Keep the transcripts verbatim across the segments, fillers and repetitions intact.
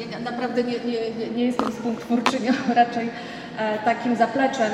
Ja naprawdę nie, nie, nie jestem współtwórczynią, raczej e, takim zapleczem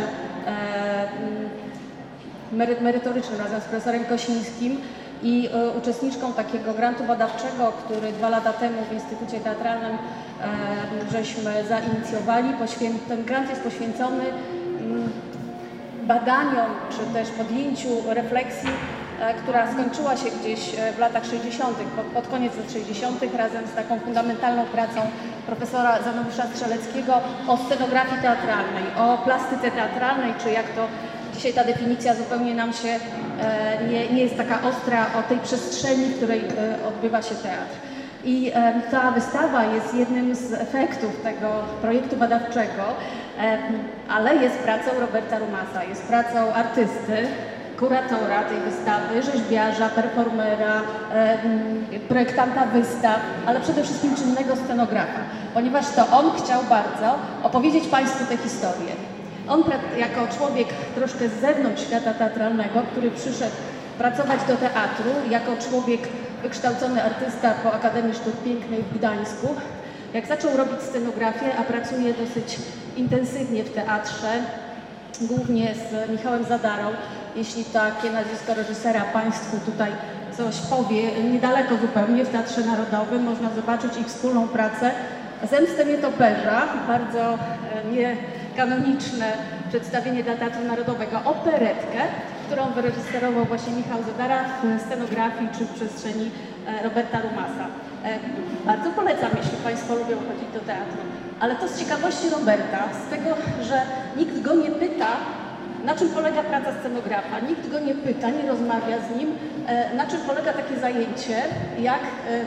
e, merytorycznym razem z profesorem Kosińskim i e, uczestniczką takiego grantu badawczego, który dwa lata temu w Instytucie Teatralnym e, żeśmy zainicjowali. Poświę ten grant jest poświęcony m, badaniom czy też podjęciu refleksji, która skończyła się gdzieś w latach sześćdziesiątych, pod, pod koniec lat sześćdziesiątych, razem z taką fundamentalną pracą profesora Zanowisza Strzeleckiego o scenografii teatralnej, o plastyce teatralnej, czy jak to dzisiaj ta definicja zupełnie nam się e, nie, nie jest taka ostra, o tej przestrzeni, w której e, odbywa się teatr. I e, ta wystawa jest jednym z efektów tego projektu badawczego, e, ale jest pracą Roberta Rumasa, jest pracą artysty, kuratora tej wystawy, rzeźbiarza, performera, e, projektanta wystaw, ale przede wszystkim czynnego scenografa, ponieważ to on chciał bardzo opowiedzieć Państwu tę historię. On jako człowiek troszkę z zewnątrz świata teatralnego, który przyszedł pracować do teatru, jako człowiek wykształcony artysta po Akademii Sztuk Pięknych w Gdańsku, jak zaczął robić scenografię, a pracuje dosyć intensywnie w teatrze, głównie z Michałem Zadarą. Jeśli takie nazwisko reżysera Państwu tutaj coś powie, niedaleko zupełnie w Teatrze Narodowym można zobaczyć ich wspólną pracę. Zemstę Nietoperza, bardzo niekanoniczne przedstawienie dla Teatru Narodowego, operetkę, którą wyreżyserował właśnie Michał Zadara w scenografii czy w przestrzeni Roberta Rumasa. Bardzo polecam, jeśli Państwo lubią chodzić do teatru. Ale to z ciekawości Roberta, z tego, że nikt go nie pyta, na czym polega praca scenografa. Nikt go nie pyta, nie rozmawia z nim, na czym polega takie zajęcie, jak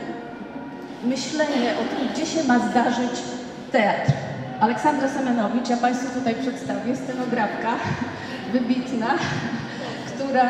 myślenie o tym, gdzie się ma zdarzyć teatr. Aleksandra Semenowicz, ja Państwu tutaj przedstawię, scenografka wybitna, która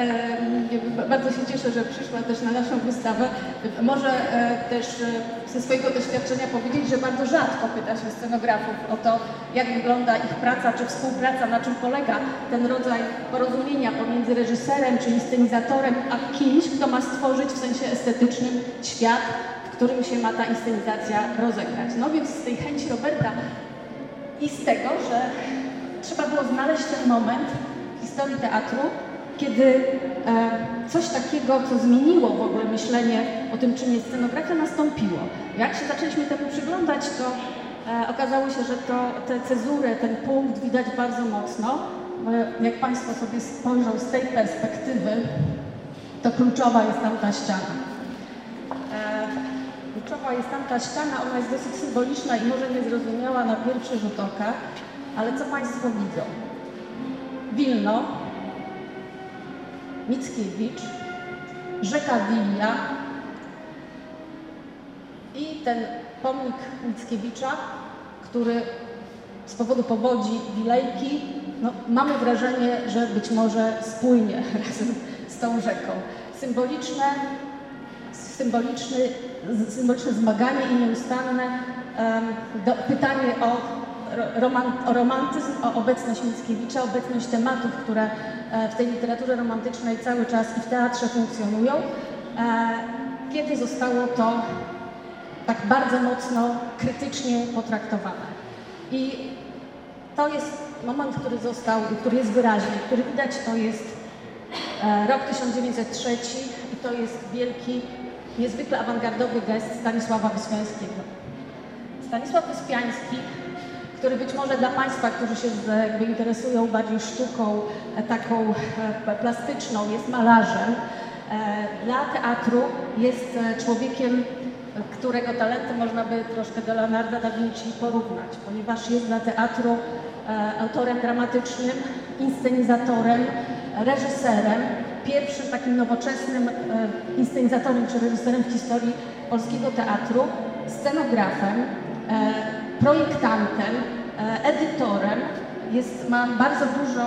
e, bardzo się cieszę, że przyszła też na naszą wystawę. Może e, też e, ze swojego doświadczenia powiedzieć, że bardzo rzadko pyta się scenografów o to, jak wygląda ich praca czy współpraca, na czym polega ten rodzaj porozumienia pomiędzy reżyserem czy inscenizatorem, a kimś, kto ma stworzyć w sensie estetycznym świat, w którym się ma ta inscenizacja rozegrać. No więc z tej chęci Roberta i z tego, że trzeba było znaleźć ten moment w historii teatru, kiedy e, coś takiego, co zmieniło w ogóle myślenie o tym, czym jest scenografia, nastąpiło. Jak się zaczęliśmy temu przyglądać, to e, okazało się, że to, tę cezurę, ten punkt widać bardzo mocno. Bo jak Państwo sobie spojrzą z tej perspektywy, to kluczowa jest tam ta ściana. E, kluczowa jest tam ta ściana, ona jest dosyć symboliczna i może niezrozumiała na pierwszy rzut oka, ale co Państwo widzą? Wilno, Mickiewicz, rzeka Wilia i ten pomnik Mickiewicza, który z powodu powodzi Wilejki, no, mamy wrażenie, że być może spłynie razem z tą rzeką. Symboliczne, symboliczny, symboliczne zmaganie i nieustanne um, do, pytanie o Roman, o romantyzm, o obecność Mickiewicza, obecność tematów, które w tej literaturze romantycznej cały czas i w teatrze funkcjonują, kiedy zostało to tak bardzo mocno krytycznie potraktowane. I to jest moment, który został, który jest wyraźny, który widać, to jest rok tysiąc dziewięćset trzeci i to jest wielki, niezwykle awangardowy gest Stanisława Wyspiańskiego. Stanisław Wyspiański, który być może dla Państwa, którzy się jakby interesują bardziej sztuką taką plastyczną, jest malarzem, dla teatru jest człowiekiem, którego talenty można by troszkę do Leonarda da Vinci porównać, ponieważ jest dla teatru autorem dramatycznym, inscenizatorem, reżyserem, pierwszym takim nowoczesnym inscenizatorem czy reżyserem w historii polskiego teatru, scenografem, projektantem, edytorem, jest, ma bardzo dużo,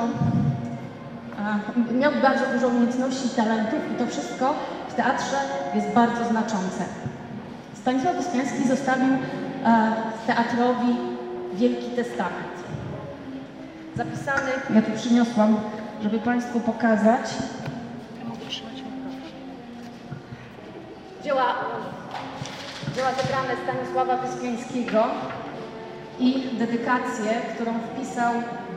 miał bardzo dużo umiejętności i talentów i to wszystko w teatrze jest bardzo znaczące. Stanisław Wyspiański zostawił teatrowi wielki testament. Zapisany, ja tu przyniosłam, żeby Państwu pokazać. Dzieła, dzieła miała zebrane Stanisława Wyspiańskiego i dedykację, którą wpisał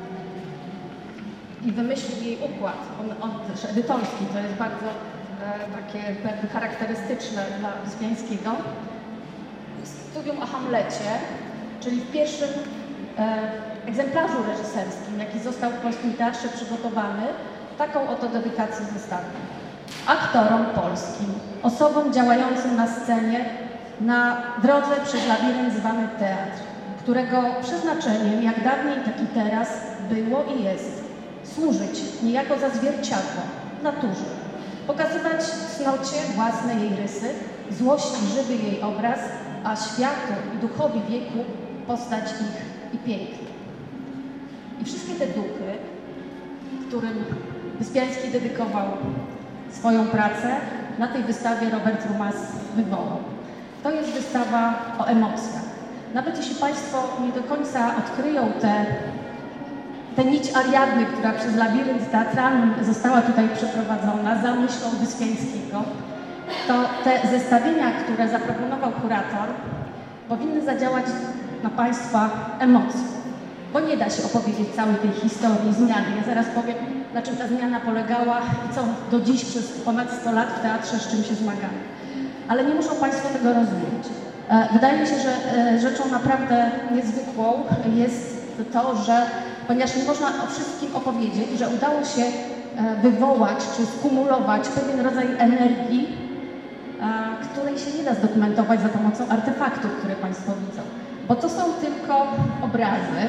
i wymyślił jej układ, on, on też edytorski, to jest bardzo e, takie jakby charakterystyczne dla Wyspiańskiego. Studium o Hamlecie, czyli w pierwszym e, egzemplarzu reżyserskim, jaki został w Polskim Teatrze przygotowany, taką oto dedykację zostawił. Aktorom polskim, osobom działającym na scenie na drodze przez labirynt zwany teatr, którego przeznaczeniem, jak dawniej, tak i teraz, było i jest służyć niejako za zwierciadło naturze, pokazywać cnocie własne jej rysy, złości żywy jej obraz, a światu i duchowi wieku postać ich i piękno. I wszystkie te duchy, którym Wyspiański dedykował swoją pracę, na tej wystawie Robert Rumas wywołał. To jest wystawa o emocjach. Nawet jeśli Państwo nie do końca odkryją tę te nić Ariadny, która przez labirynt teatralny została tutaj przeprowadzona za myślą Wyspiańskiego, to te zestawienia, które zaproponował kurator, powinny zadziałać na Państwa emocje. Bo nie da się opowiedzieć całej tej historii zmiany. Ja zaraz powiem, na czym ta zmiana polegała i co do dziś przez ponad sto lat w teatrze, z czym się zmagamy. Ale nie muszą Państwo tego rozumieć. Wydaje mi się, że rzeczą naprawdę niezwykłą jest to, że ponieważ nie można o wszystkim opowiedzieć, że udało się wywołać czy skumulować pewien rodzaj energii, której się nie da zdokumentować za pomocą artefaktów, które Państwo widzą. Bo to są tylko obrazy.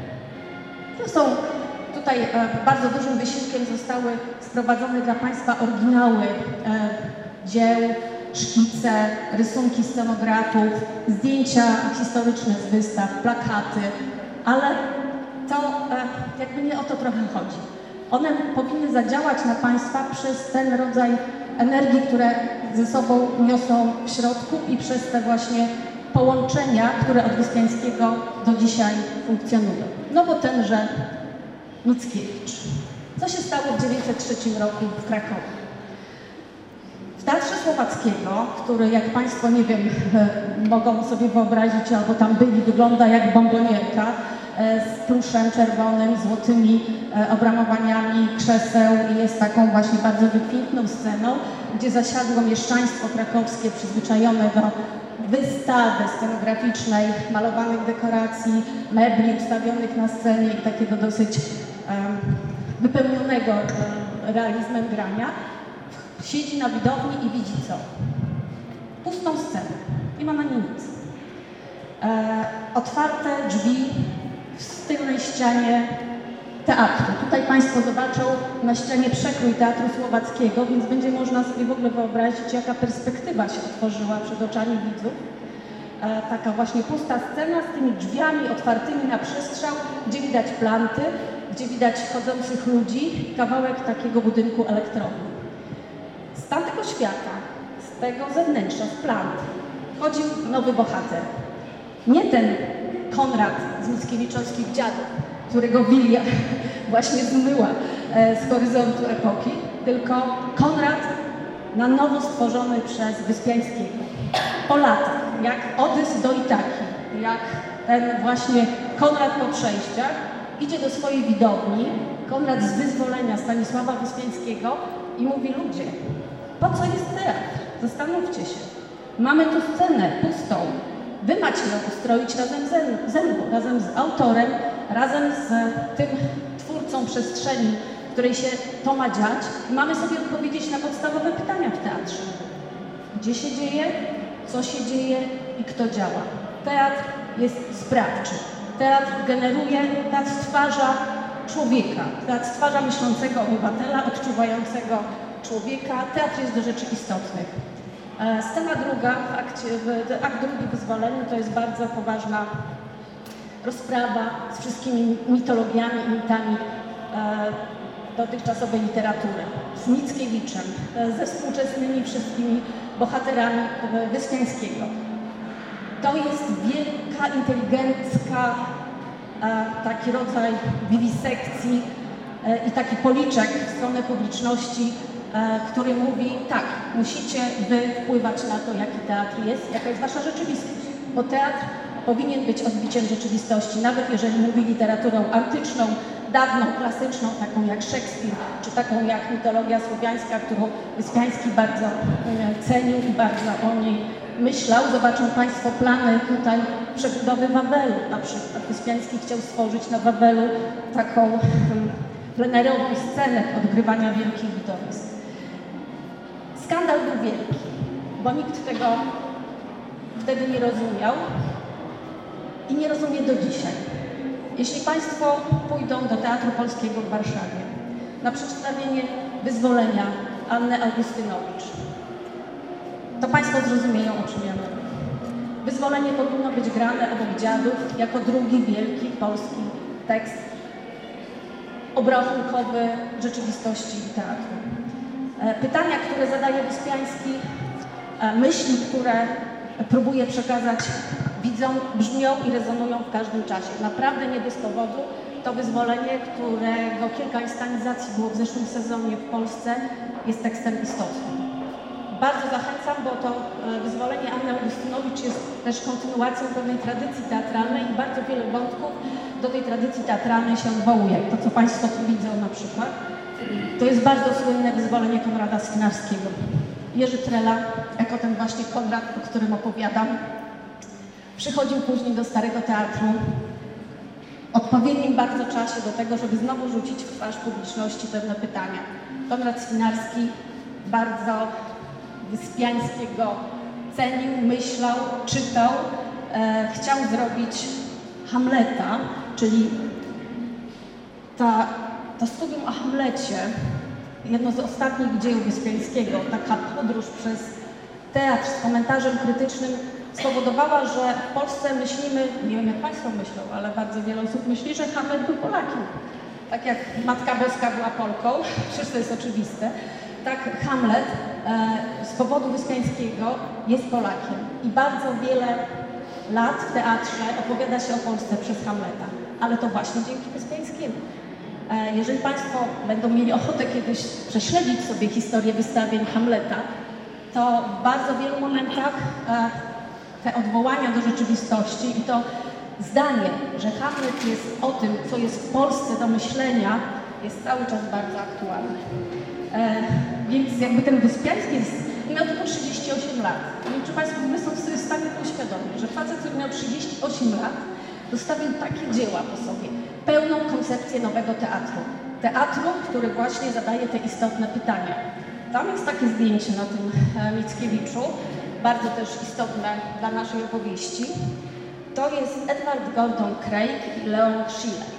To są tutaj bardzo dużym wysiłkiem zostały sprowadzone dla Państwa oryginały dzieł, szkice, rysunki scenografów, zdjęcia historyczne z wystaw, plakaty, ale to jakby nie o to trochę chodzi. One powinny zadziałać na Państwa przez ten rodzaj energii, które ze sobą niosą w środku i przez te właśnie połączenia, które od Wyspiańskiego do dzisiaj funkcjonują. No bo tenże Mickiewicz. Co się stało w tysiąc dziewięćset trzecim roku w Krakowie? W Teatrze Słowackiego, który, jak Państwo, nie wiem, mogą sobie wyobrazić, albo tam byli, wygląda jak bombonierka, z pluszem czerwonym, złotymi obramowaniami krzeseł i jest taką właśnie bardzo wykwintną sceną, gdzie zasiadło mieszczaństwo krakowskie przyzwyczajone do wystawy scenograficznej, malowanych dekoracji, mebli ustawionych na scenie i takiego dosyć um, wypełnionego um, realizmem grania. Siedzi na widowni i widzi co? Pustą scenę. Nie ma na niej nic. E, otwarte drzwi w tylnej ścianie teatru. Tutaj Państwo zobaczą na ścianie przekrój Teatru Słowackiego, więc będzie można sobie w ogóle wyobrazić, jaka perspektywa się otworzyła przed oczami widzów. E, taka właśnie pusta scena z tymi drzwiami otwartymi na przestrzał, gdzie widać planty, gdzie widać chodzących ludzi i kawałek takiego budynku elektrowni. Z tamtego świata, z tego zewnętrza, z plant, chodził nowy bohater. Nie ten Konrad z Mickiewiczowskich Dziadów, którego Wilia właśnie zmyła z horyzontu epoki, tylko Konrad na nowo stworzony przez Wyspiańskiego. Po latach, jak Odys do Itaki, jak ten właśnie Konrad po przejściach, idzie do swojej widowni, Konrad z wyzwolenia Stanisława Wyspiańskiego i mówi: ludzie, po co jest teatr? Zastanówcie się. Mamy tu scenę pustą. Wy macie ją ustroić razem ze mną, razem z autorem, razem z tym twórcą przestrzeni, w której się to ma dziać. I mamy sobie odpowiedzieć na podstawowe pytania w teatrze. Gdzie się dzieje, co się dzieje i kto działa. Teatr jest sprawczy. Teatr generuje, teatr stwarza człowieka. Teatr stwarza myślącego obywatela, odczuwającego człowieka. Teatr jest do rzeczy istotnych. Scena druga, w akcie, w, akt drugi Wyzwolenie, to jest bardzo poważna rozprawa z wszystkimi mitologiami i mitami e, dotychczasowej literatury. Z Mickiewiczem, e, ze współczesnymi wszystkimi bohaterami Wyspiańskiego. To jest wielka, inteligencka, e, taki rodzaj wiwisekcji e, i taki policzek w stronę publiczności który mówi tak, musicie wy wpływać na to, jaki teatr jest, jaka jest wasza rzeczywistość, bo teatr powinien być odbiciem rzeczywistości, nawet jeżeli mówi literaturą antyczną, dawną, klasyczną, taką jak Szekspir, czy taką jak mitologia słowiańska, którą Wyspiański bardzo cenił i bardzo o niej myślał. Zobaczą Państwo plany tutaj przebudowy Wawelu. Na przykład Wyspiański chciał stworzyć na Wawelu taką plenerową scenę odgrywania wielkich widowisk. Skandal był wielki, bo nikt tego wtedy nie rozumiał i nie rozumie do dzisiaj. Jeśli Państwo pójdą do Teatru Polskiego w Warszawie na przedstawienie Wyzwolenia Anny Augustynowicz, to Państwo zrozumieją, o czym ja mówię. Wyzwolenie powinno być grane obok Dziadów jako drugi wielki polski tekst obrachunkowy rzeczywistości i teatru. Pytania, które zadaje Wyspiański, myśli, które próbuje przekazać widzom, brzmią i rezonują w każdym czasie. Naprawdę nie bez powodu to Wyzwolenie, którego kilka inscenizacji było w zeszłym sezonie w Polsce, jest tekstem istotnym. Bardzo zachęcam, bo to Wyzwolenie Anny Augustynowicz jest też kontynuacją pewnej tradycji teatralnej i bardzo wiele wątków do tej tradycji teatralnej się odwołuje. To, co Państwo tu widzą na przykład, to jest bardzo słynne Wyzwolenie Konrada Swinarskiego. Jerzy Trela, jako ten właśnie Konrad, o którym opowiadam, przychodził później do Starego Teatru w odpowiednim bardzo czasie do tego, żeby znowu rzucić w twarz publiczności pewne pytania. Konrad Swinarski bardzo Wyspiańskiego cenił, myślał, czytał, e, chciał zrobić Hamleta, czyli ta, to studium o Hamlecie, jedno z ostatnich dzieł Wyspiańskiego, taka podróż przez teatr z komentarzem krytycznym spowodowała, że w Polsce myślimy, nie wiem jak Państwo myślą, ale bardzo wiele osób myśli, że Hamlet był Polakiem. Tak jak Matka Boska była Polką, przecież to jest oczywiste, tak Hamlet e, z powodu Wyspiańskiego jest Polakiem. I bardzo wiele lat w teatrze opowiada się o Polsce przez Hamleta, ale to właśnie dzięki Wyspiańskiemu. E, jeżeli Państwo będą mieli ochotę kiedyś prześledzić sobie historię wystawień Hamleta, to w bardzo wielu momentach e, te odwołania do rzeczywistości i to zdanie, że Hamlet jest o tym, co jest w Polsce do myślenia, jest cały czas bardzo aktualne. E, więc jakby ten Wyspiański jest, miał tylko trzydzieści osiem lat. Nie wiem, czy Państwo są sobie w stanie to uświadomić, że facet, który miał trzydzieści osiem lat, zostawił takie dzieła po sobie, pełną koncepcję nowego teatru. Teatru, który właśnie zadaje te istotne pytania. Tam jest takie zdjęcie na tym e, Mickiewiczu, bardzo też istotne dla naszej opowieści. To jest Edward Gordon Craig i Leon Schiller.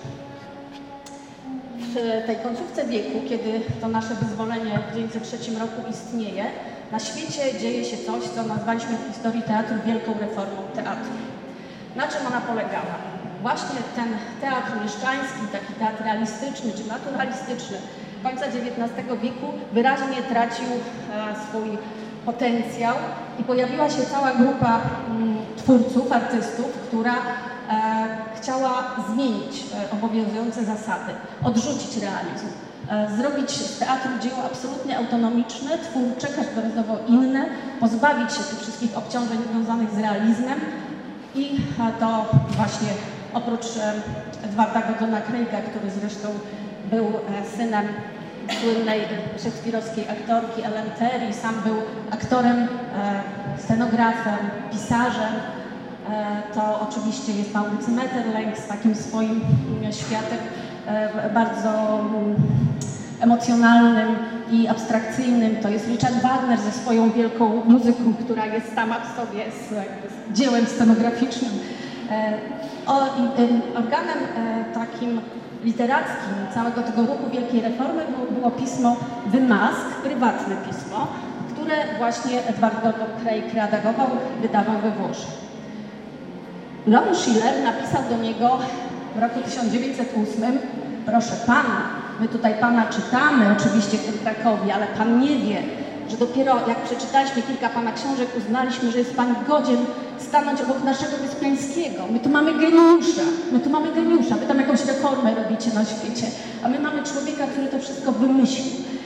W tej końcówce wieku, kiedy to nasze wyzwolenie w tysiąc dziewięćset trzecim roku istnieje, na świecie dzieje się coś, co nazwaliśmy w historii teatru wielką reformą teatru. Na czym ona polegała? Właśnie ten teatr mieszczański, taki teatr realistyczny czy naturalistyczny końca dziewiętnastego wieku wyraźnie tracił e, swój potencjał i pojawiła się cała grupa mm, twórców, artystów, która e, chciała zmienić e, obowiązujące zasady, odrzucić realizm, e, zrobić z teatru dzieło absolutnie autonomiczne, twórcze, każdorazowo inne, pozbawić się tych wszystkich obciążeń związanych z realizmem i e, to właśnie oprócz e, Edwarda Gordona Craiga, który zresztą był e, synem słynnej szekspirowskiej aktorki Ellen Terry, sam był aktorem, e, scenografem, pisarzem. E, to oczywiście jest Maurycy Maeterlinck z takim swoim światem e, bardzo um, emocjonalnym i abstrakcyjnym. To jest Richard Wagner ze swoją wielką muzyką, która jest sama w sobie z, z dziełem scenograficznym. E, o, i, e, organem e, takim literackim całego tego ruchu Wielkiej Reformy było pismo The Mask, prywatne pismo, które właśnie Edward Gordon Craig redagował, wydawał we Włoszech. Leon Schiller napisał do niego w roku tysiąc dziewięćset ósmym: proszę Pana, my tutaj Pana czytamy oczywiście w tym Krakowie, ale Pan nie wie, że dopiero jak przeczytaliśmy kilka Pana książek, uznaliśmy, że jest Pan godzien stanąć obok naszego Wyspiańskiego. My tu mamy geniusza, my tu mamy geniusza, Wy tam jakąś reformę robicie na świecie, a my mamy człowieka, który to wszystko wymyślił.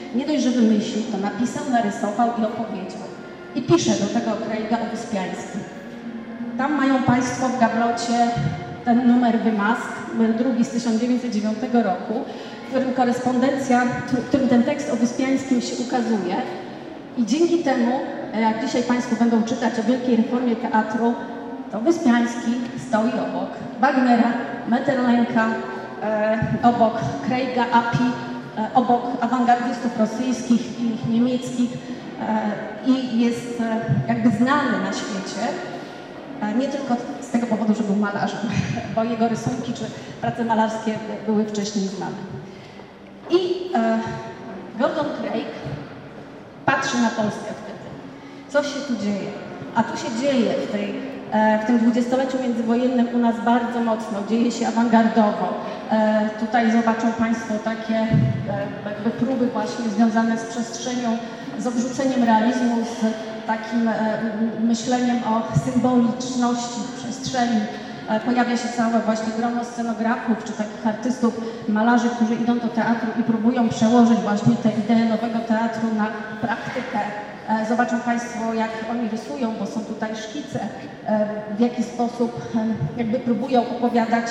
nie dość, że wymyślił, to napisał, narysował i opowiedział. I pisze do tego Craiga o Wyspiańskim. Tam mają Państwo w gablocie ten numer Wymask, numer drugi z tysiąc dziewięćset dziewiątego roku, w którym korespondencja, w którym ten tekst o Wyspiańskim się ukazuje. I dzięki temu, jak dzisiaj Państwo będą czytać o wielkiej reformie teatru, to Wyspiański stoi obok Wagnera, Metterlenka, e, obok Craiga, Appi, e, obok awangardystów rosyjskich i niemieckich e, i jest e, jakby znany na świecie, e, nie tylko z tego powodu, że był malarzem, bo jego rysunki czy prace malarskie były wcześniej znane. I e, Gordon Craig patrzy na Polskę wtedy. Co się tu dzieje? A tu się dzieje w, tej, e, w tym dwudziestoleciu międzywojennym u nas bardzo mocno, dzieje się awangardowo. E, tutaj zobaczą Państwo takie e, jakby próby właśnie związane z przestrzenią, z odrzuceniem realizmu, z takim e, myśleniem o symboliczności przestrzeni. E, pojawia się całe właśnie grono scenografów, czy takich artystów, malarzy, którzy idą do teatru i próbują przełożyć właśnie te idee nowego teatru na praktykę. E, zobaczą Państwo, jak oni rysują, bo są tutaj szkice, e, w jaki sposób e, jakby próbują opowiadać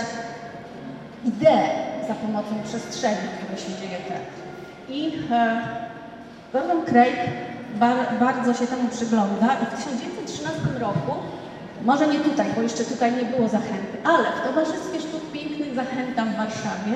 ideę za pomocą przestrzeni, w której się dzieje teatr. I e, Gordon Craig bar, bardzo się temu przygląda i w tysiąc dziewięćset trzynastym roku, może nie tutaj, bo jeszcze tutaj nie było zachęty, ale w Towarzystwie Sztuk Pięknych Zachęta w Warszawie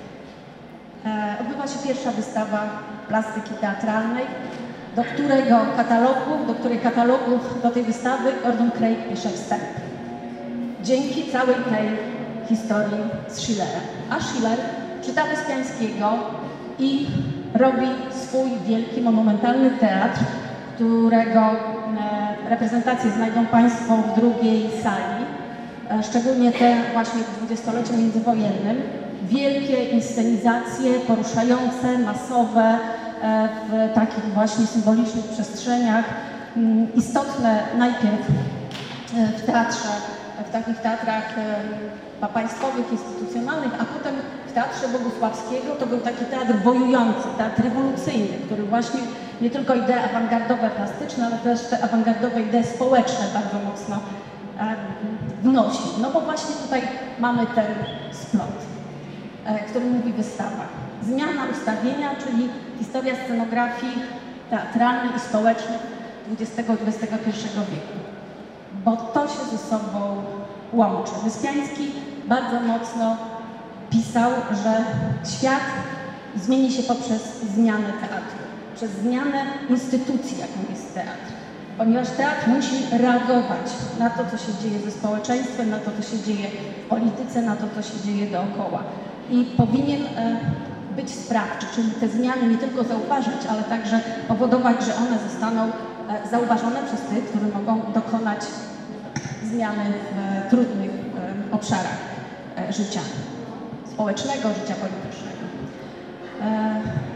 e, odbywa się pierwsza wystawa plastyki teatralnej, do którego katalogu, do której katalogu do tej wystawy Gordon Craig pisze wstęp. Dzięki całej tej historii z Schillerem. A Schiller czyta Wyspiańskiego i robi swój wielki, monumentalny teatr, którego e, reprezentacje znajdą Państwo w drugiej sali, e, szczególnie te właśnie w dwudziestoleciu międzywojennym. Wielkie inscenizacje poruszające, masowe, e, w takich właśnie symbolicznych przestrzeniach. Mm, istotne najpierw e, w teatrze, w takich teatrach e, państwowych, instytucjonalnych, a potem w Teatrze Bogusławskiego to był taki teatr wojujący, teatr rewolucyjny, który właśnie nie tylko idee awangardowe, plastyczne, ale też te awangardowe idee społeczne bardzo mocno e, wnosi. No bo właśnie tutaj mamy ten splot, e, który mówi wystawa. Zmiana ustawienia, czyli historia scenografii teatralnej i społecznej dwudziestego i dwudziestego pierwszego wieku. Bo to się ze sobą łączy. Wyspiański bardzo mocno pisał, że świat zmieni się poprzez zmianę teatru, przez zmianę instytucji, jaką jest teatr. Ponieważ teatr musi reagować na to, co się dzieje ze społeczeństwem, na to, co się dzieje w polityce, na to, co się dzieje dookoła. I powinien e, być sprawczy, czyli te zmiany nie tylko zauważać, ale także powodować, że one zostaną e, zauważone przez tych, którzy mogą dokonać zmiany w e, trudnych e, obszarach e, życia społecznego, życia politycznego. E,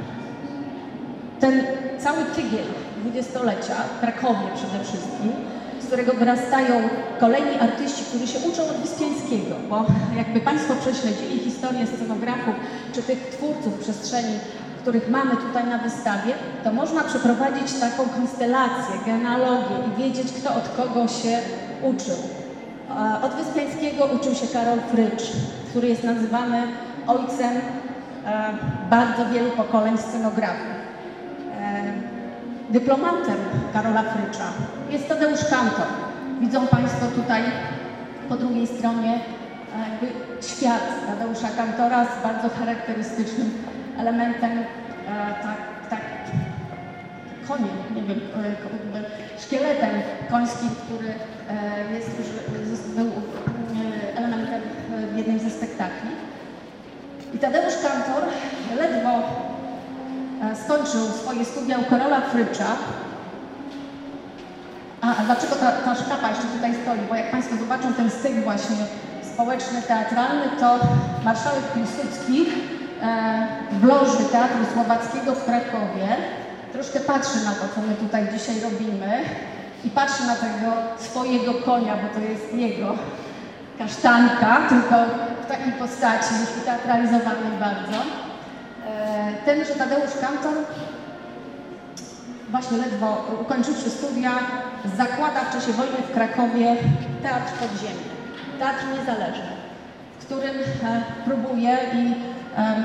ten cały tygiel dwudziestolecia, w Krakowie przede wszystkim, z którego wyrastają kolejni artyści, którzy się uczą od Wyspiańskiego, bo jakby Państwo prześledzili historię scenografów czy tych twórców przestrzeni, których mamy tutaj na wystawie, to można przeprowadzić taką konstelację, genealogię i wiedzieć, kto od kogo się uczył. Od Wyspiańskiego uczył się Karol Frycz, który jest nazywany ojcem bardzo wielu pokoleń scenografów. Dyplomatem Karola Frycza jest Tadeusz Kantor. Widzą Państwo tutaj po drugiej stronie jakby świat Tadeusza Kantora z bardzo charakterystycznym elementem, tak, tak, koniem, nie wiem, szkieletem końskim, który jest, był elementem w jednym ze spektakli. I Tadeusz Kantor ledwo skończył swoje studia u Karola Frycza. A, a dlaczego ta, ta szkapa jeszcze tutaj stoi? Bo jak Państwo zobaczą ten styl właśnie społeczny, teatralny, to marszałek Piłsudski e, w loży Teatru Słowackiego w Krakowie troszkę patrzy na to, co my tutaj dzisiaj robimy i patrzy na tego swojego konia, bo to jest jego kasztanka, tylko w takiej postaci, już teatralizowanej bardzo. Tenże Tadeusz Kantor właśnie ledwo ukończywszy studia, zakłada w czasie wojny w Krakowie Teatr Podziemny, Teatr Niezależny, w którym e, próbuje i e,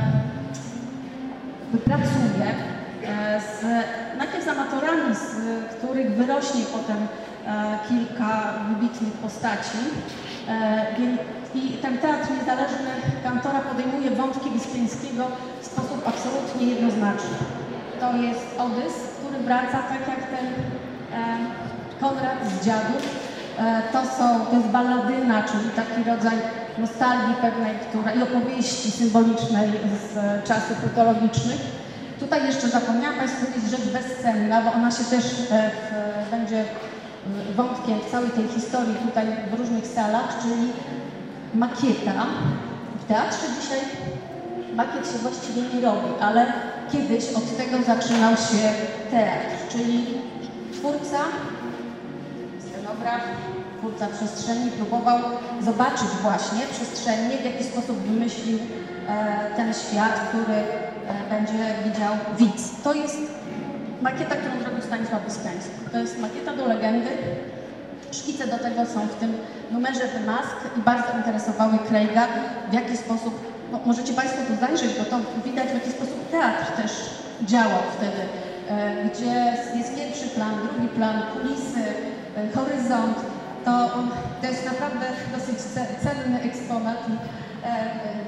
pracuje e, z, najpierw z amatorami, z których wyrośnie potem e, kilka wybitnych postaci. E, I ten Teatr Niezależny Kantora podejmuje wątki Wyspiańskiego w sposób absolutnie jednoznaczny. To jest Odys, który wraca tak jak ten e, Konrad z Dziadów. E, to, są, to jest balladyna, czyli taki rodzaj nostalgii pewnej, która, i opowieści symbolicznej z e, czasów mitologicznych. Tutaj jeszcze zapomniałam Państwu powiedzieć rzecz bezcenna, bo ona się też e, w, będzie wątkiem w całej tej historii tutaj w różnych salach, czyli makieta. W teatrze dzisiaj makiet się właściwie nie robi, ale kiedyś od tego zaczynał się teatr, czyli twórca, scenograf, twórca przestrzeni próbował zobaczyć właśnie przestrzennie, w jaki sposób wymyślił e, ten świat, który e, będzie widział widz. To jest makieta, którą zrobił Stanisław Wyspiański. To jest makieta do legendy. Szkice do tego są w tym numerze The Mask i bardzo interesowały Craiga, w jaki sposób, no, możecie Państwo tu zajrzeć, bo to widać, w jaki sposób teatr też działał wtedy, e, gdzie jest pierwszy plan, drugi plan, kulisy, e, horyzont. To, to jest naprawdę dosyć cenny eksponat i, e, e,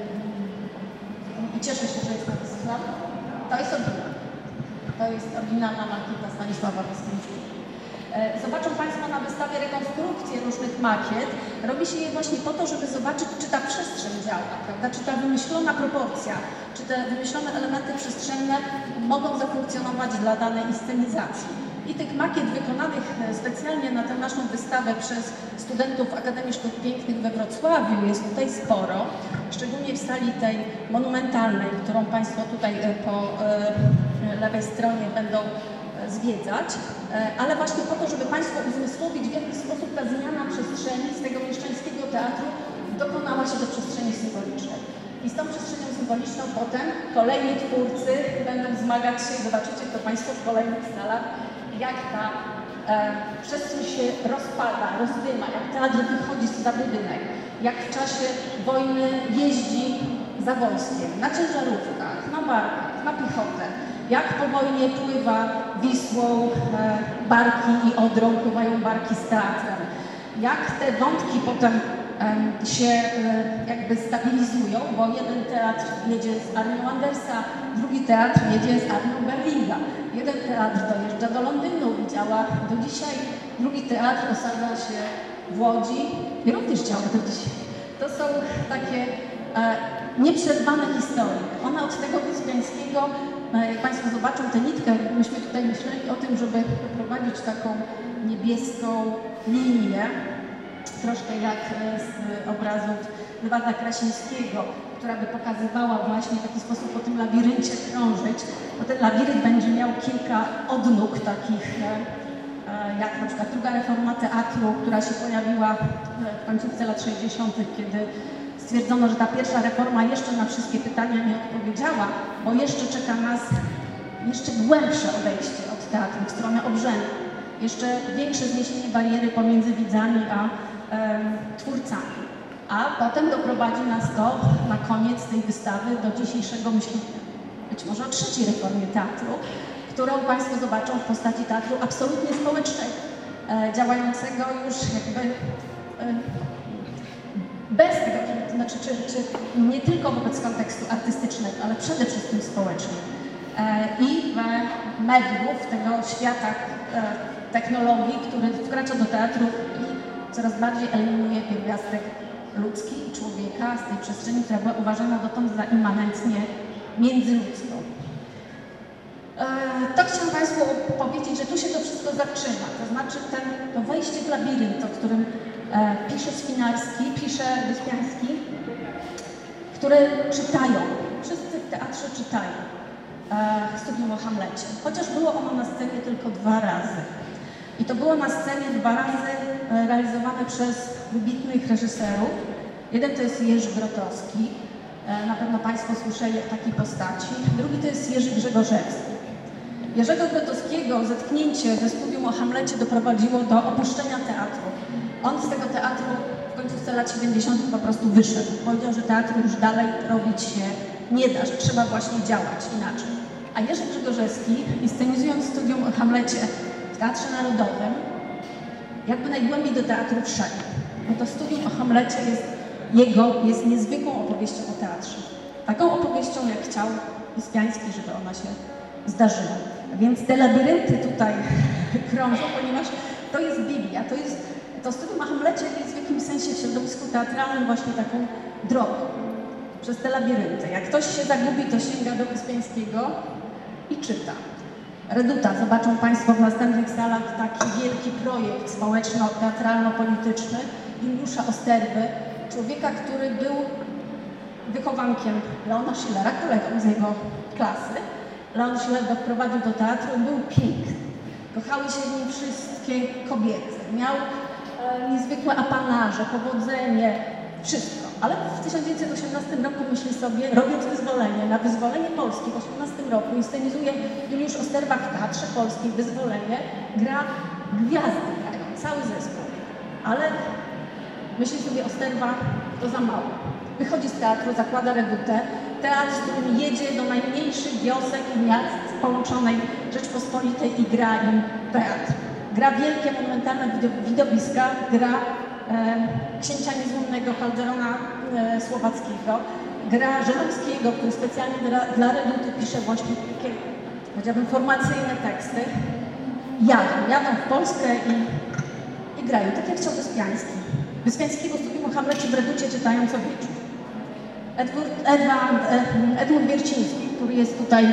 i cieszę się, że jest na wystawie. To jest oryginał. To jest oryginalna makieta Stanisława Wyspiańskiego. Zobaczą Państwo na wystawie rekonstrukcje różnych makiet. Robi się je właśnie po to, żeby zobaczyć, czy ta przestrzeń działa, prawda? Czy ta wymyślona proporcja, czy te wymyślone elementy przestrzenne mogą zafunkcjonować dla danej inscenizacji. I tych makiet wykonanych specjalnie na tę naszą wystawę przez studentów Akademii Sztuk Pięknych we Wrocławiu jest tutaj sporo, szczególnie w sali tej monumentalnej, którą Państwo tutaj po lewej stronie będą zwiedzać, ale właśnie po to, żeby Państwu uzmysłowić, w jaki sposób ta zmiana przestrzeni z tego mieszczańskiego teatru dokonała się do przestrzeni symbolicznej. I z tą przestrzenią symboliczną potem kolejni twórcy będą zmagać się, zobaczycie to Państwo w kolejnych salach, jak ta e, przestrzeń się rozpada, rozdyma, jak teatr wychodzi za budynek, jak w czasie wojny jeździ za wojskiem, na ciężarówkach, na barkach, na piechotę. Jak po wojnie pływa Wisłą e, barki i Odrą pływają barki z teatrem. Jak te wątki potem e, się e, jakby stabilizują, bo jeden teatr jedzie z armią Andersa, drugi teatr jedzie z armią Berlinga. Jeden teatr dojeżdża do Londynu i działa do dzisiaj, drugi teatr osadza się w Łodzi i również działa do dzisiaj. To są takie e, nieprzerwane historie. One od tego Wyspiańskiego, jak Państwo zobaczą tę nitkę, myśmy tutaj myśleli o tym, żeby prowadzić taką niebieską linię, troszkę jak z obrazów Lwada Krasińskiego, która by pokazywała właśnie w jaki sposób po tym labiryncie krążyć, bo ten labirynt będzie miał kilka odnóg takich, jak na przykład druga reforma teatru, która się pojawiła w końcówce lat sześćdziesiątych, kiedy stwierdzono, że ta pierwsza reforma jeszcze na wszystkie pytania nie odpowiedziała, bo jeszcze czeka nas jeszcze głębsze odejście od teatru w stronę obrzędu, jeszcze większe zniesienie bariery pomiędzy widzami a e, twórcami. A potem doprowadzi nas to na koniec tej wystawy do dzisiejszego myślenia, być może o trzeciej reformie teatru, którą Państwo zobaczą w postaci teatru absolutnie społecznego, e, działającego już jakby e, bez tego, znaczy, czy, czy nie tylko wobec kontekstu artystycznego, ale przede wszystkim społecznym. E, I w mediów tego świata e, technologii, który wkracza do teatru i coraz bardziej eliminuje pierwiastek ludzki i człowieka z tej przestrzeni, która była uważana dotąd za immanentnie międzyludzką. E, to chciałam Państwu powiedzieć, że tu się to wszystko zaczyna, to znaczy ten, to wejście w labirynt, o którym e, pisze Swinarski, pisze Wyspiański, które czytają, wszyscy w teatrze czytają e, studium o Hamlecie, chociaż było ono na scenie tylko dwa razy. I to było na scenie dwa razy e, realizowane przez wybitnych reżyserów. Jeden to jest Jerzy Grotowski, e, na pewno Państwo słyszeli o takiej postaci, drugi to jest Jerzy Grzegorzewski. Jerzego Grotowskiego zetknięcie ze studium o Hamlecie doprowadziło do opuszczenia teatru. On z tego teatru w końcówce lat siedemdziesiątych po prostu wyszedł. Powiedział, że teatru już dalej robić się nie da, że trzeba właśnie działać inaczej. A Jerzy Grzegorzewski, inscenizując studium o Hamlecie w Teatrze Narodowym, jakby najgłębiej do teatru wszedł. No to studium o Hamlecie jest jego, jest niezwykłą opowieścią o teatrze. Taką opowieścią, jak chciał Wyspiański, żeby ona się zdarzyła. Więc te labirynty tutaj krążą, ponieważ to jest Biblia, to jest, to studium o Hamlecie jest w jakimś sensie w środowisku teatralnym właśnie taką drogą przez te labirynty. Jak ktoś się zagubi, to sięga do Wyspiańskiego i czyta. Reduta, zobaczą Państwo w następnych salach taki wielki projekt społeczno-teatralno-polityczny Juliusza Osterby, człowieka, który był wychowankiem Leona Schillera, kolegą z jego klasy. Leon Schiller go wprowadził do teatru i był piękny. Kochały się w nim wszystkie kobiety. Miał e, niezwykłe apanaże, powodzenie, wszystko. Ale w tysiąc dziewięćset osiemnastym roku myśli sobie, robiąc wyzwolenie, na wyzwolenie Polski w osiemnastym roku inscenizuje Juliusz Osterba w Teatrze Polskim wyzwolenie, gra gwiazdy, grają, cały zespół. Ale myśli sobie Osterba, to za mało. Wychodzi z teatru, zakłada Redutę, teatr, z którym jedzie do najmniejszych wiosek i miast połączonej Rzeczpospolitej i gra im teatr. Gra wielkie, monumentalne widowiska, gra e, księcia niezłomnego Calderona e, Słowackiego, gra Żeromskiego, który specjalnie dla, dla Reduty pisze właśnie takie, powiedziałbym, formacyjne teksty. Jadą, jadą w Polskę i, i grają, tak jak chciał Wyspiański. Wyspiańskiego studium o Hamlecie w Reducie czytają co wieczór. Edward, Edward, Edmund Wierciński, który jest tutaj,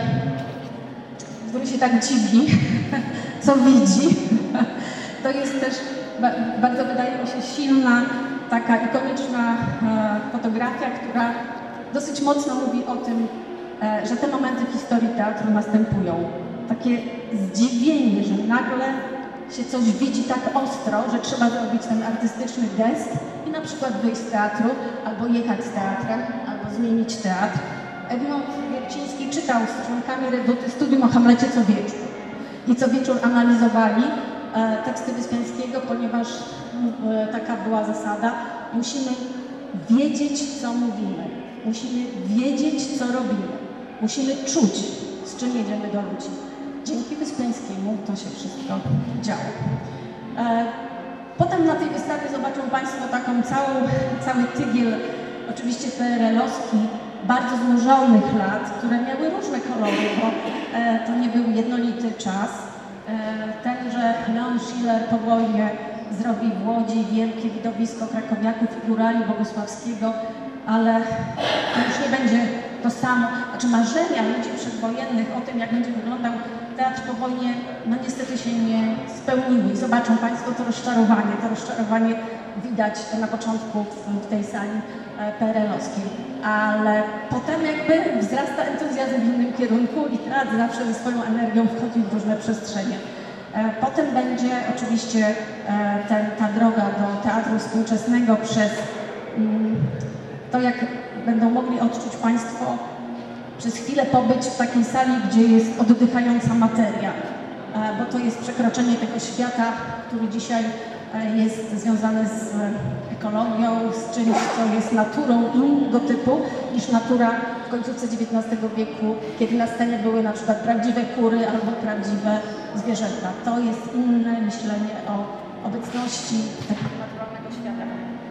który się tak dziwi, co widzi, to jest też bardzo, wydaje mi się, silna, taka ikoniczna fotografia, która dosyć mocno mówi o tym, że te momenty w historii teatru następują. Takie zdziwienie, że nagle się coś widzi tak ostro, że trzeba zrobić ten artystyczny gest i na przykład wyjść z teatru, albo jechać z teatrem, albo zmienić teatr. Edmund Wierciński czytał z członkami Reduty studium o Hamlecie co wieczór. I co wieczór analizowali e, teksty Wyspiańskiego, ponieważ e, taka była zasada. Musimy wiedzieć, co mówimy. Musimy wiedzieć, co robimy. Musimy czuć, z czym jedziemy do ludzi. Dzięki Wyspiańskiemu to się wszystko działo. E, potem na tej wystawie zobaczą Państwo taką całą, cały tygiel, oczywiście P R L-owski, bardzo znużonych lat, które miały różne kolory, bo e, to nie był jednolity czas. E, ten, że Leon Schiller po wojnie zrobi w Łodzi wielkie widowisko krakowiaków i górali Bogusławskiego, ale to już nie będzie to samo. Znaczy marzenia ludzi przedwojennych o tym, jak będzie wyglądał teatr po wojnie, no niestety się nie spełniły. Zobaczą Państwo to rozczarowanie. To rozczarowanie widać na początku w, w tej sali P R L-owskiej. Ale potem jakby wzrasta entuzjazm w innym kierunku i teatr zawsze ze swoją energią wchodzi w różne przestrzenie. Potem będzie oczywiście ten, ta droga do teatru współczesnego przez to, jak będą mogli odczuć Państwo przez chwilę pobyć w takiej sali, gdzie jest oddychająca materia, bo to jest przekroczenie tego świata, który dzisiaj jest związany z ekologią, z czymś, co jest naturą innego typu niż natura w końcówce dziewiętnastego wieku, kiedy na scenie były na przykład prawdziwe kury albo prawdziwe zwierzęta. To jest inne myślenie o obecności takiego naturalnego świata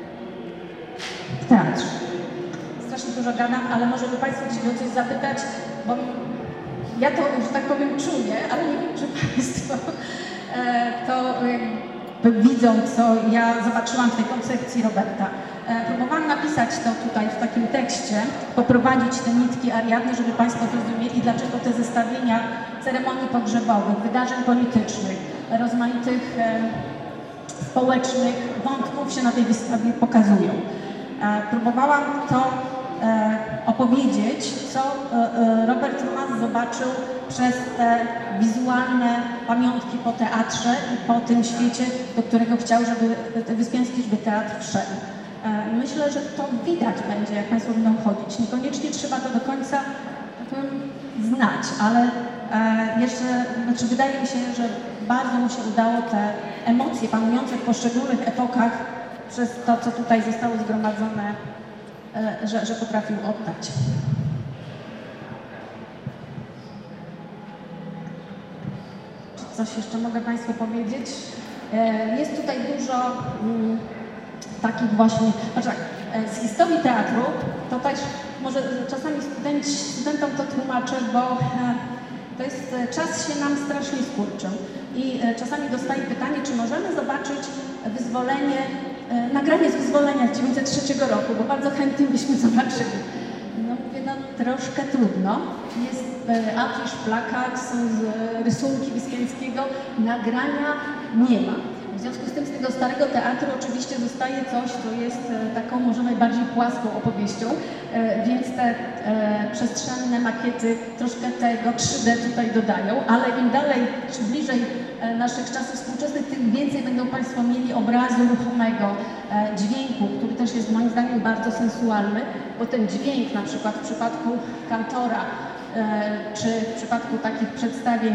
w teatrze. Strasznie dużo gadam, ale może by Państwo chcieli o coś zapytać, bo ja to, że tak powiem, czuję, ale nie wiem, czy Państwo e, to jakby widzą, co ja zobaczyłam w tej koncepcji Roberta. E, próbowałam napisać to tutaj w takim tekście, poprowadzić te nitki Ariadny, żeby Państwo zrozumieli, dlaczego te zestawienia ceremonii pogrzebowych, wydarzeń politycznych, rozmaitych e, społecznych wątków się na tej wystawie pokazują. E, próbowałam to e, opowiedzieć, co e, Robert Roman zobaczył przez te wizualne pamiątki po teatrze i po tym świecie, do którego chciał, żeby Wyspiański, żeby teatr wszedł. E, myślę, że to widać będzie, jak Państwo będą chodzić. Niekoniecznie trzeba to do końca tak powiem, znać, ale e, jeszcze, znaczy wydaje mi się, że bardzo mu się udało te emocje panujące w poszczególnych epokach przez to, co tutaj zostało zgromadzone, e, że, że potrafił oddać. Czy coś jeszcze mogę Państwu powiedzieć? E, jest tutaj dużo mm, takich właśnie, znaczy tak, z historii teatru, to też może czasami studenci, studentom to tłumaczę, bo to jest, czas się nam strasznie skurczył i czasami dostaję pytanie, czy możemy zobaczyć wyzwolenie, nagranie z wyzwolenia z dziewięćset trzeciego roku, bo bardzo chętnie byśmy zobaczyli. No mówię, no troszkę trudno. Jest afisz, plakat, są rysunki Wiskińskiego, nagrania nie ma. W związku z tym z tego starego teatru oczywiście zostaje coś, co jest taką może najbardziej płaską opowieścią, więc te przestrzenne makiety troszkę tego trzy D tutaj dodają, ale im dalej czy bliżej naszych czasów współczesnych, tym więcej będą Państwo mieli obrazu ruchomego, dźwięku, który też jest moim zdaniem bardzo sensualny, bo ten dźwięk na przykład w przypadku Kantora, czy w przypadku takich przedstawień,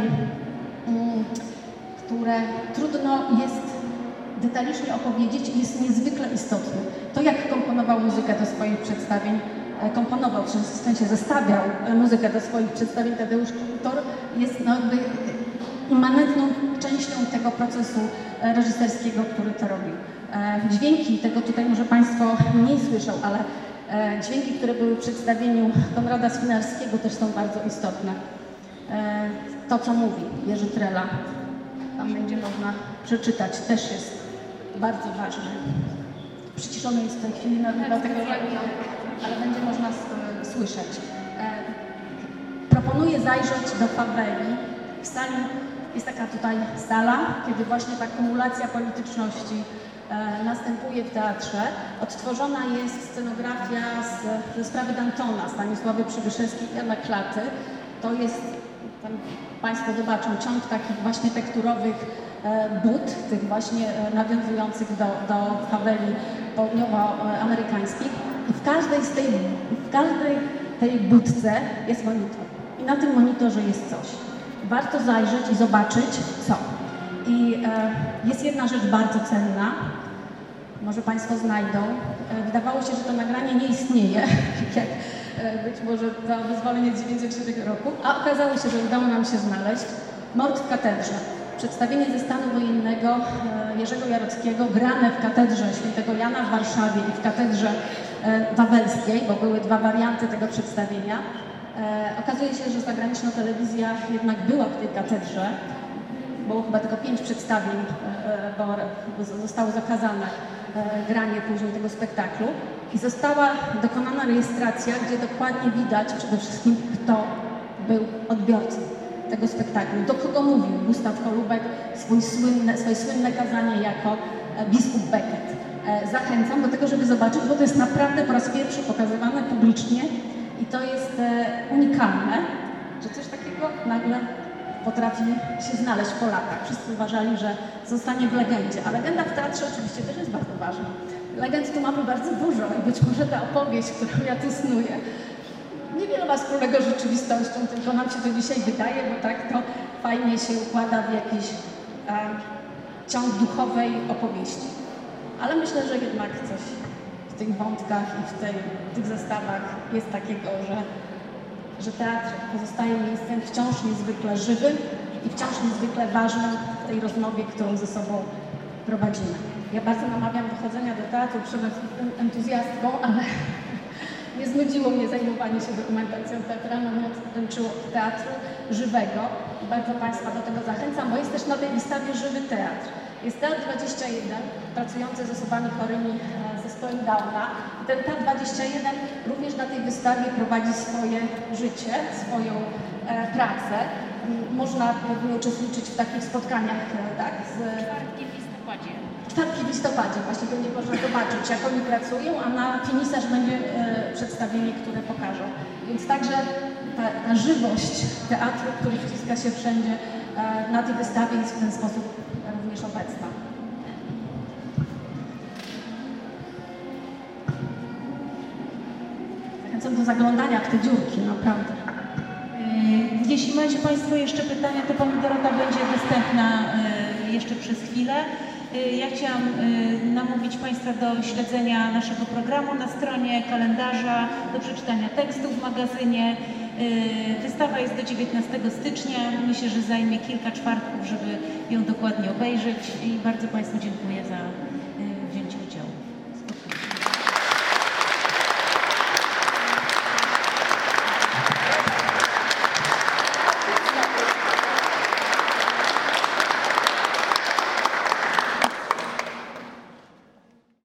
które trudno jest detalicznie opowiedzieć, jest niezwykle istotny. To, jak komponował muzykę do swoich przedstawień, komponował, w sensie zestawiał muzykę do swoich przedstawień Tadeusz Kutor, jest no jakby immanentną częścią tego procesu reżyserskiego, który to robił. Dźwięki, tego tutaj może Państwo mniej słyszą, ale dźwięki, które były w przedstawieniu Konrada Swinarskiego, też są bardzo istotne. To, co mówi Jerzy Trela, tam będzie można przeczytać, też jest bardzo ważne. Przyciszony jest w tej chwili, no, dlatego, ale będzie można słyszeć. Proponuję zajrzeć do faweli. W sali jest taka tutaj sala, kiedy właśnie ta kumulacja polityczności e, następuje w teatrze. Odtworzona jest scenografia z, ze sprawy Dantona, Stanisławy Przybyszewskiej i Jana Klaty. To jest, tam Państwo zobaczą, ciąg takich właśnie tekturowych e, but, tych właśnie e, nawiązujących do, do faweli południowoamerykańskich. I w każdej z tej, w każdej tej budce jest monitor. I na tym monitorze jest coś. Warto zajrzeć i zobaczyć, co. I e, jest jedna rzecz bardzo cenna, może Państwo znajdą. E, wydawało się, że to nagranie nie istnieje, jak e, być może to wyzwolenie z dziewięćset trzeciego roku, a okazało się, że udało nam się znaleźć Mord w katedrze. Przedstawienie ze stanu wojennego e, Jerzego Jarockiego, grane w katedrze Świętego Jana w Warszawie i w katedrze e, wawelskiej, bo były dwa warianty tego przedstawienia. E, okazuje się, że zagraniczna telewizja jednak była w tej katedrze. Było chyba tylko pięć przedstawień, e, bo zostało zakazane e, granie później tego spektaklu. I została dokonana rejestracja, gdzie dokładnie widać przede wszystkim, kto był odbiorcą tego spektaklu. Do kogo mówił Gustaw Holubek swój słynne, swoje słynne kazanie jako e, biskup Becket. E, zachęcam do tego, żeby zobaczyć, bo to jest naprawdę po raz pierwszy pokazywane publicznie. I to jest e, unikalne, że coś takiego nagle potrafi się znaleźć po latach. Wszyscy uważali, że zostanie w legendzie, a legenda w teatrze oczywiście też jest bardzo ważna. Legend tu mamy bardzo dużo i być może ta opowieść, którą ja tu snuję, niewiele ma wspólnego z rzeczywistością, tylko nam się to dzisiaj wydaje, bo tak to fajnie się układa w jakiś e, ciąg duchowej opowieści. Ale myślę, że jednak coś w tych wątkach i w, tej, w tych zestawach jest takiego, że, że teatr pozostaje miejscem wciąż niezwykle żywym i wciąż niezwykle ważnym w tej rozmowie, którą ze sobą prowadzimy. Ja bardzo namawiam do chodzenia do teatru, przede wszystkim entuzjastką, ale nie znudziło mnie zajmowanie się dokumentacją teatralną, mnie odręczyło od teatru żywego i bardzo Państwa do tego zachęcam, bo jest też na tej wystawie Żywy Teatr. Jest Teatr dwadzieścia jeden, pracujący z osobami chorymi z zespołem Downa. I ten Teatr dwadzieścia jeden również na tej wystawie prowadzi swoje życie, swoją e, pracę. Można pewnie uczestniczyć w takich spotkaniach, tak, z... Czwartki w listopadzie. Czwartki w listopadzie, właśnie będzie można zobaczyć, jak oni pracują, a na finisarz będzie e, przedstawienie, które pokażą. Więc także ta, ta żywość teatru, który wciska się wszędzie e, na tej wystawie, jest w ten sposób również obecna. Zachęcam do zaglądania w te dziurki, naprawdę. Jeśli macie Państwo jeszcze pytania, to Pani Dorota będzie dostępna jeszcze przez chwilę. Ja chciałam namówić Państwa do śledzenia naszego programu na stronie, kalendarza, do przeczytania tekstów w magazynie. Wystawa jest do dziewiętnastego stycznia. Myślę, że zajmie kilka czwartków, żeby ją dokładnie obejrzeć i bardzo Państwu dziękuję za